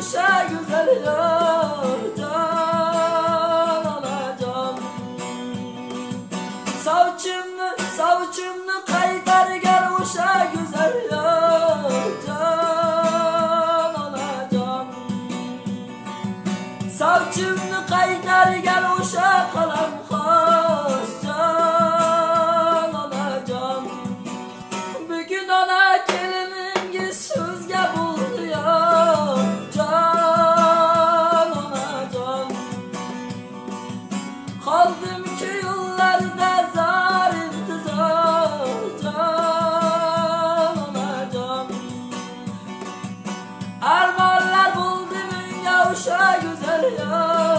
uşa güzel yar can alacağım. Savcımını kaytar gel uşa güzel yar can alacağım. Savcımını kaytar gel uşa kalan has can alacağım. Bugün ona gelinin sözge buldu ya can alacağım. Kaldım ki yollarda zar intizar can alacağım. Armanlar buldu dünya uşa güzel ya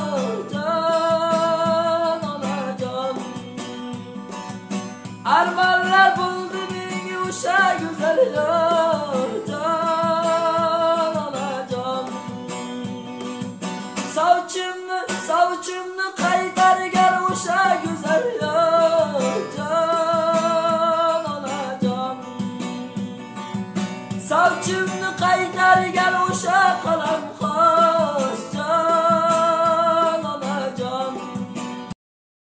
can alacağım. Armanlar buldu dünya uşa güzel ya can alacağım. Savcımını kaytar gel uşa güzel ya can alacağım. Savcım